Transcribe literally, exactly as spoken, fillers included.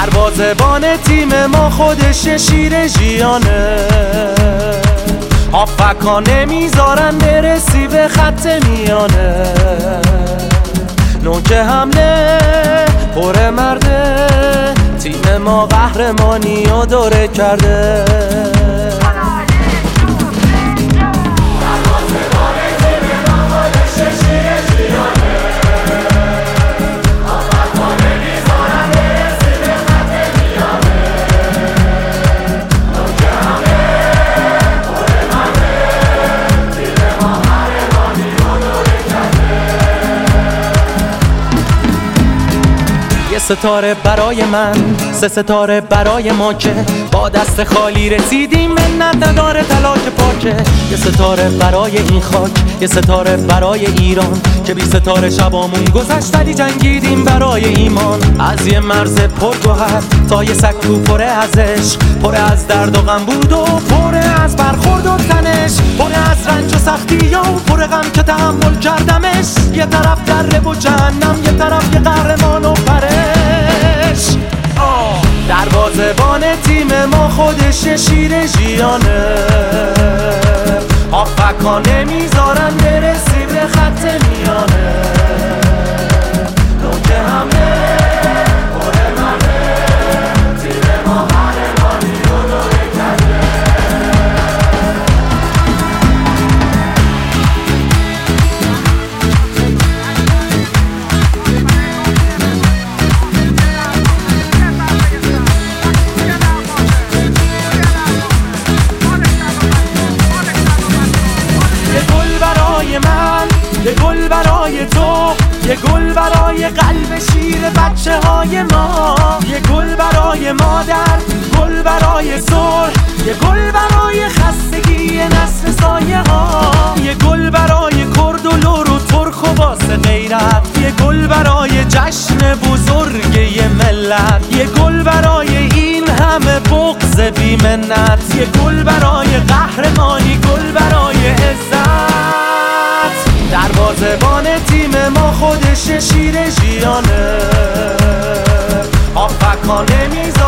دروازه‌بان تیم ما خودش شیر ژیانه، هافکا نمیذارن برسی به خط میانه، نوک حمله پر مرده، تیم ما قهرمانی رو دوره کرده. یه ستاره برای من، سه ستاره برای ما که با دست خالی رسیدیم، منت نداره طلا که پاکه. یه ستاره برای این خاک، یه ستاره برای ایران که بی ستاره شبامون گذشت ولی جنگیدیم برای ایمان. از یه مرز پرگوهر تا یه سکو پره از عشق، پره از درد و غم بود و پره از برخورد و تنش، پره از رنج و سختی و پره غم که تحمل کردمش. یه طرف دره و جهنم، یه طرف یه قهرمان و پرش. دروازه‌بان تیم ما خودش شیر ژیانه، هافکا نمیذارن برسی به خط میانه، نوک حمله پر مرده، تیم ما قهرمانی رو دوره کرده. یه گل برای تو، یه گل برای قلب شیر بچه های ما، یه گل برای مادر، گل برای صلح، یه گل برای خستگی نسل سایه ها، یه گل برای کرد و لور و ترک و واسه غیرت، یه گل برای جشن بزرگ یه ملت، یه گل برای این همه بغض بی منت، یه گل برای قهرمانی، گل برای عزت. دروازه‌بان تیم ما خودش شیر ژیانه، هافکا نمیذارن